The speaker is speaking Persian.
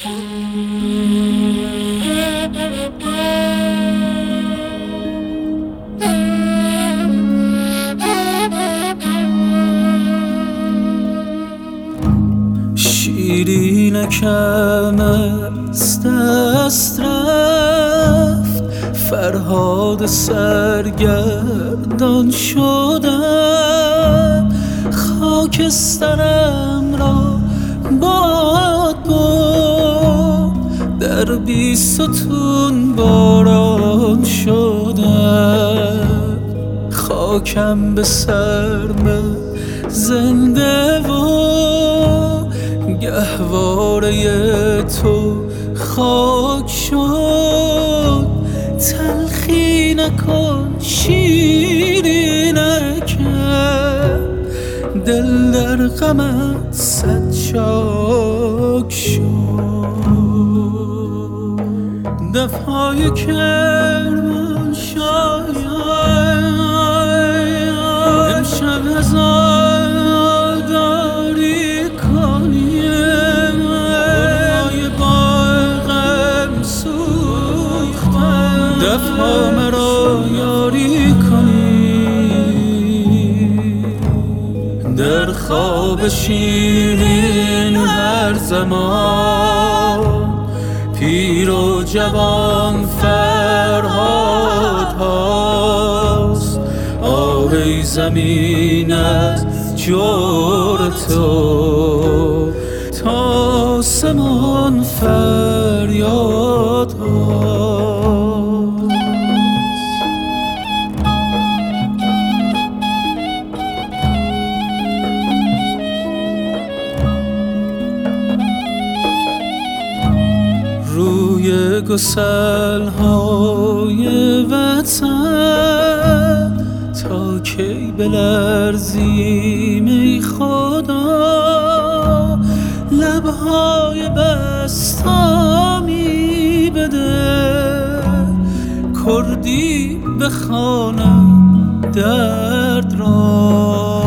شیرینکم از دست رفت، فرهاد سرگردان شدم، خاکسترم را باد برد، در بی ستون باران شدم، خاکم به سرم زنده و گهواره تو خاک شد. تلخی نکن شیرینکم، دل در غمت صد چاک شد. دفهای کرمان شاید امشب هزار داری کنی، دفها مرا یاری کنی، در خواب شیرین هر زمان پیر و جوان فرهاد هاست. آه زمین از جور تو تا آسمان فریاد هاست. روی گسل‌های وطن تا کی بلرزیم ای خدا، لب‌های بستمی بده، کردی بخوانم درد را.